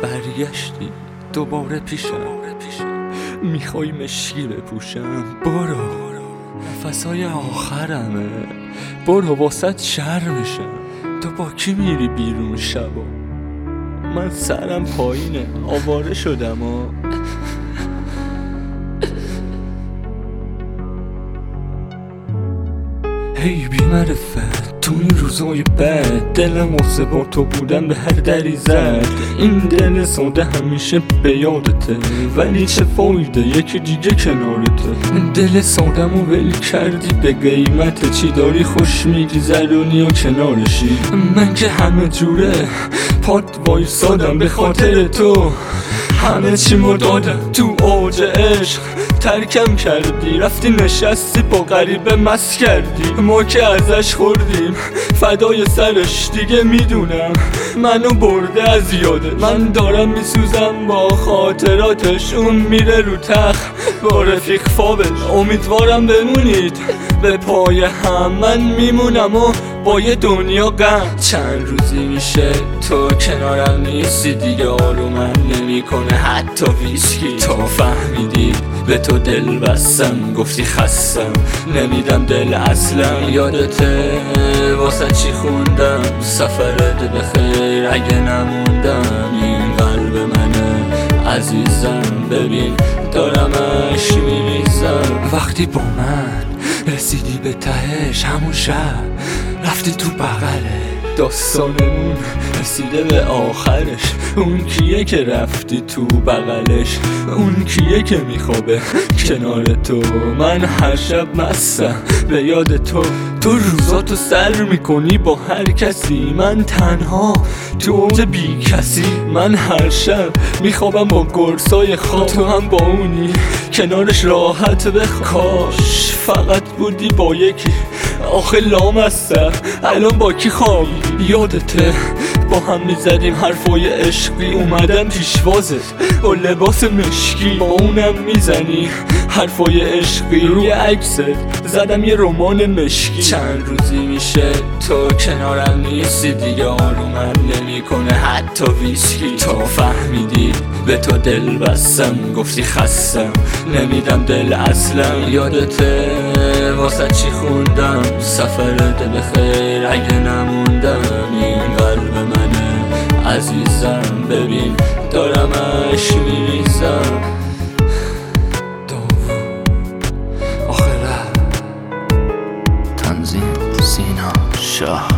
برگشتی دوباره پیشم، میخوای مشکی بپوشم؟ برو، نفسای آخرمه، برو واسط شر میشم. تو با کی میری بیرون شبا؟ من سرم پایینه، آواره شدم هی بی معرفت تو این روزای بد، دلم واسه با تو بودن به هر دری زد. این دل ساده همیشه به یادته، ولی چه فایده یکی دیگه کنارته. دل سادمو ول کردی به قیمت چی؟ داری خوش میگذرونی و کنارشی. من که همه جوره پات وایسادم به خاطر تو، همه چیمو دادم تو اوج عشق. ترکم کردی رفتی نشستی با غریبه مست کردی، ما که ازش خوردیم فدای سرش. دیگه میدونم منو برده از یادت، من دارم میسوزم با خاطراتش. اون میره رو تخت با رفیق فابل، امیدوارم بمونید به پای هم. من میمونم و با یه دنیا غم. چند روزی میشه تو کنارم نیستی دیگه، آرومم نمیکنه حتی ویسکی. تو فهمیدی به تو دل بستم، گفتی خستم نمیدم دل اصلا. یادته واسه چی خوندم سفرت بخیر اگه نموندم. این قلب منه عزیزم، ببین دارم عشق میریزم. وقتی با من رسیدی به تهش، همون شب رفتی تو بغله. داستانمون رسیده به آخرش. اون کیه که رفتی تو بغلش؟ اون کیه که میخوابه کنار تو؟ من هر شب مستم به یاد تو. تو روزاتو سر میکنی با هر کسی، من تنها تو اوج بی کسی. من هر شب میخوابم با گرسای خواب، تو هم با اونی کنارش راحت بخواب. کاش فقط بودی با یکی، آخه لامستم الان با کی خوابی؟ یادته با هم میزدیم حرفای عشقی، اومدم پیشوازت با لباس مشکی. با اونم میزنی حرفای عشقی، روی عکست زدم یه رمان مشکی. چند روزی میشه تو کنارم نیستی دیگه، آرومم نمیکنه حتی ویسکی. تو فهمیدی به تو دل بستم، گفتی خستم نمیدم دل اصلا. یادته واسه چی خوندم سفرت بخیر اگه نموندم. این قلب منه عزیزم، ببین دارم عشق میریزم. تنظیم سینا شاه.